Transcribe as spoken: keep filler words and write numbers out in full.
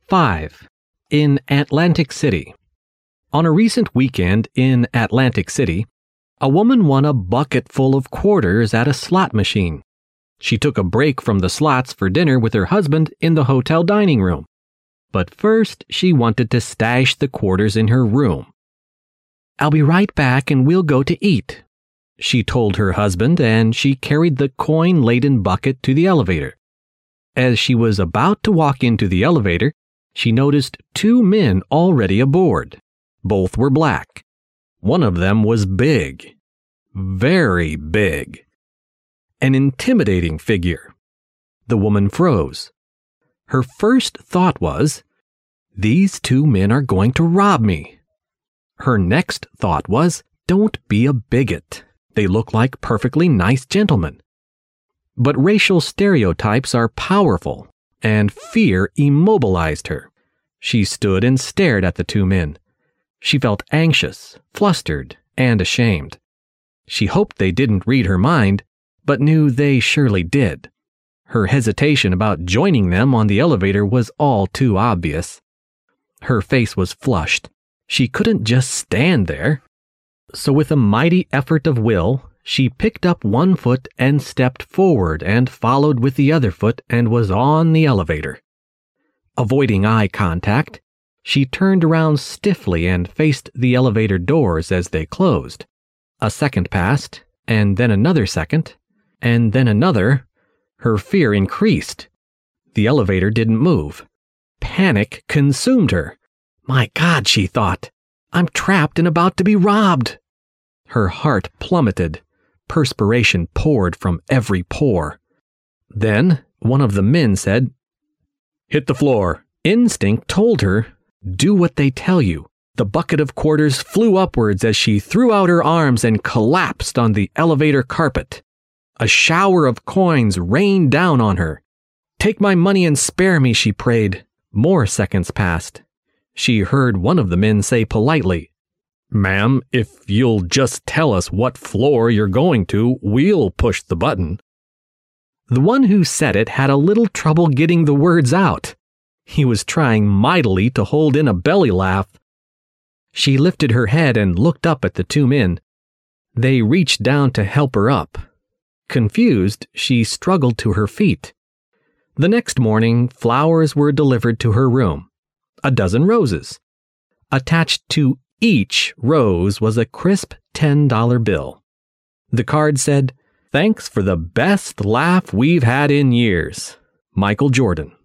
five. In Atlantic City. On a recent weekend in Atlantic City, a woman won a bucket full of quarters at a slot machine. She took a break from the slots for dinner with her husband in the hotel dining room. But first, she wanted to stash the quarters in her room. "I'll be right back and we'll go to eat," she told her husband, and she carried the coin-laden bucket to the elevator. As she was about to walk into the elevator, she noticed two men already aboard. Both were black. One of them was big. Very big. An intimidating figure. The woman froze. Her first thought was, "These two men are going to rob me." Her next thought was, "Don't be a bigot. They look like perfectly nice gentlemen." But racial stereotypes are powerful, and fear immobilized her. She stood and stared at the two men. She felt anxious, flustered, and ashamed. She hoped they didn't read her mind, but knew they surely did. Her hesitation about joining them on the elevator was all too obvious. Her face was flushed. She couldn't just stand there. So with a mighty effort of will, she picked up one foot and stepped forward and followed with the other foot and was on the elevator. Avoiding eye contact, she turned around stiffly and faced the elevator doors as they closed. A second passed, and then another second, and then another. Her fear increased. The elevator didn't move. Panic consumed her. "My God," she thought, "I'm trapped and about to be robbed." Her heart plummeted. Perspiration poured from every pore. Then one of the men said, "Hit the floor." Instinct told her, "Do what they tell you." The bucket of quarters flew upwards as she threw out her arms and collapsed on the elevator carpet. A shower of coins rained down on her. "Take my money and spare me," she prayed. More seconds passed. She heard one of the men say politely, "Ma'am, if you'll just tell us what floor you're going to, we'll push the button." The one who said it had a little trouble getting the words out. He was trying mightily to hold in a belly laugh. She lifted her head and looked up at the two men. They reached down to help her up. Confused, she struggled to her feet. The next morning, flowers were delivered to her room. A dozen roses. Attached to each rose was a crisp ten dollar bill. The card said, "Thanks for the best laugh we've had in years. Michael Jordan."